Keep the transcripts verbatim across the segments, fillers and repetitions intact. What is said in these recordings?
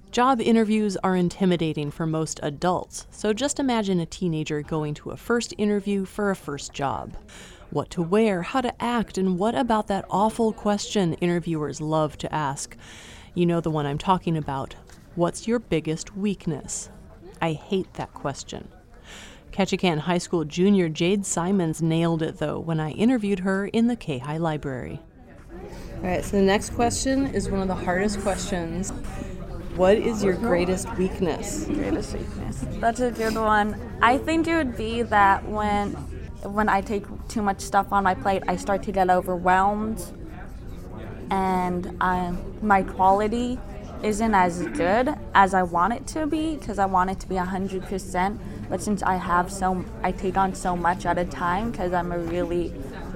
Job interviews are intimidating for most adults, so just imagine a teenager going to a first interview for a first job. What to wear, how to act, and what about that awful question interviewers love to ask? You know the one I'm talking about. What's your biggest weakness? I hate that question. Ketchikan High School junior Jade Simons nailed it, though, when I interviewed her in the K-High library. All right, so the next question is one of the hardest questions. What is your greatest weakness? Greatest weakness. That's a good one. I think it would be that when when I take too much stuff on my plate, I start to get overwhelmed, and I, my quality isn't as good as I want it to be, because I want it to be one hundred percent. But since I have so, I take on so much at a time because I'm a really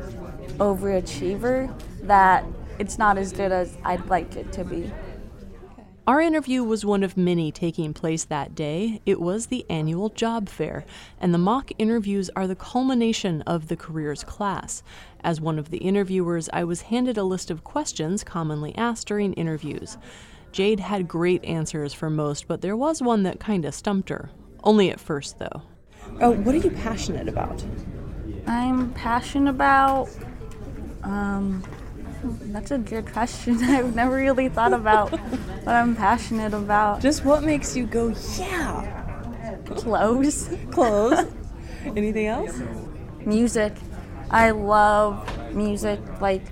overachiever, that it's not as good as I'd like it to be. Our interview was one of many taking place that day. It was the annual job fair, and the mock interviews are the culmination of the careers class. As one of the interviewers, I was handed a list of questions commonly asked during interviews. Jade had great answers for most, but there was one that kinda stumped her. Only at first, though. Oh, what are you passionate about? I'm passionate about, um, that's a good question. I've never really thought about what I'm passionate about. Just what makes you go, yeah? Clothes. Clothes. Anything else? Music. I love music. Like,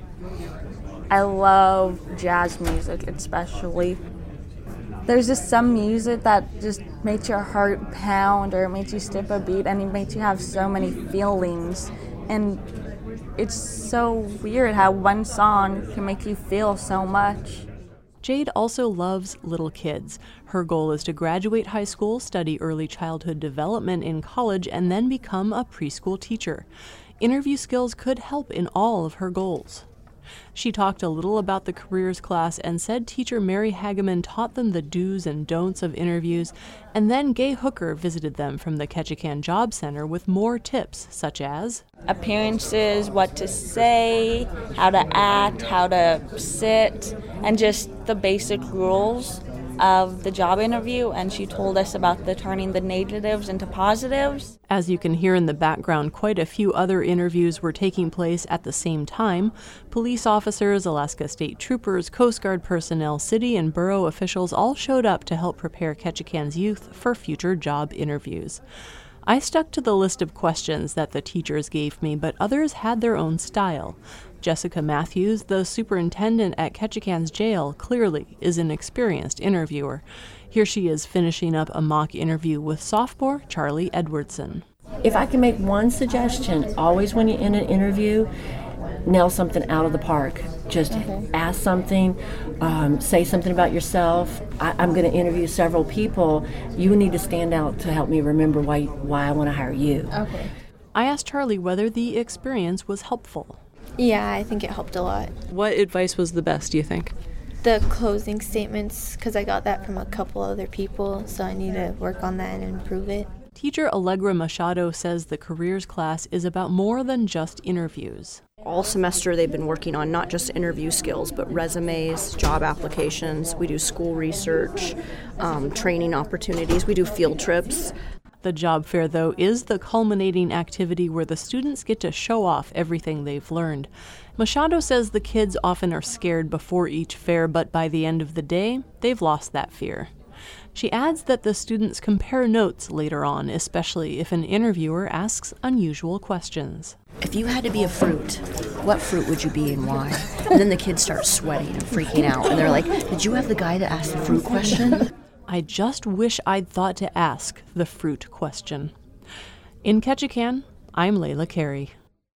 I love jazz music especially. There's just some music that just makes your heart pound, or it makes you skip a beat, and it makes you have so many feelings. And it's so weird how one song can make you feel so much. Jade also loves little kids. Her goal is to graduate high school, study early childhood development in college, and then become a preschool teacher. Interview skills could help in all of her goals. She talked a little about the careers class and said teacher Mary Hageman taught them the do's and don'ts of interviews, and then Gay Hooker visited them from the Ketchikan Job Center with more tips, such as appearances, what to say, how to act, how to sit, and just the basic rules of the job interview. And she told us about the turning the negatives into positives. As you can hear in the background, quite a few other interviews were taking place at the same time. Police officers, Alaska State Troopers, Coast Guard personnel, city and borough officials all showed up to help prepare Ketchikan's youth for future job interviews. I stuck to the list of questions that the teachers gave me, but others had their own style. Jessica Matthews, the superintendent at Ketchikan's jail, clearly is an experienced interviewer. Here she is finishing up a mock interview with sophomore Charlie Edwardson. If I can make one suggestion, always when you're in an interview, nail something out of the park. Just okay. Ask something, um, say something about yourself. I, I'm going to interview several people. You need to stand out to help me remember why why I want to hire you. Okay. I asked Charlie whether the experience was helpful. Yeah, I think it helped a lot. What advice was the best, do you think? The closing statements, because I got that from a couple other people, so I need to work on that and improve it. Teacher Allegra Machado says the careers class is about more than just interviews. All semester they've been working on not just interview skills, but resumes, job applications. We do school research, um, training opportunities. We do field trips. The job fair, though, is the culminating activity where the students get to show off everything they've learned. Machado says the kids often are scared before each fair, but by the end of the day, they've lost that fear. She adds that the students compare notes later on, especially if an interviewer asks unusual questions. If you had to be a fruit, what fruit would you be and why? And then the kids start sweating and freaking out, and they're like, did you have the guy that asked the fruit question? I just wish I'd thought to ask the fruit question. In Ketchikan, I'm Layla Carey.